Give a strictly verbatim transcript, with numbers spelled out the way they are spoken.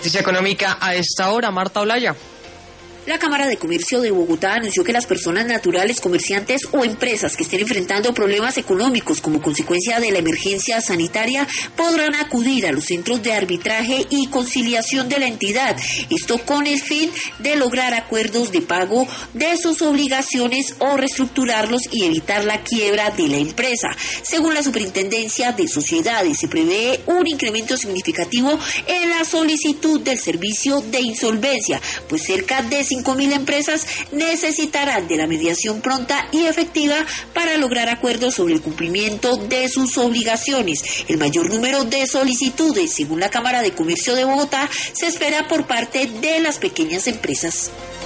Noticia económica a esta hora, Marta Olaya. La Cámara de Comercio de Bogotá anunció que las personas naturales, comerciantes o empresas que estén enfrentando problemas económicos como consecuencia de la emergencia sanitaria podrán acudir a los centros de arbitraje y conciliación de la entidad. Esto con el fin de lograr acuerdos de pago de sus obligaciones o reestructurarlos y evitar la quiebra de la empresa. Según la Superintendencia de Sociedades, se prevé un incremento significativo en la solicitud del servicio de insolvencia, pues cerca de cinco mil empresas necesitarán de la mediación pronta y efectiva para lograr acuerdos sobre el cumplimiento de sus obligaciones. El mayor número de solicitudes, según la Cámara de Comercio de Bogotá, se espera por parte de las pequeñas empresas.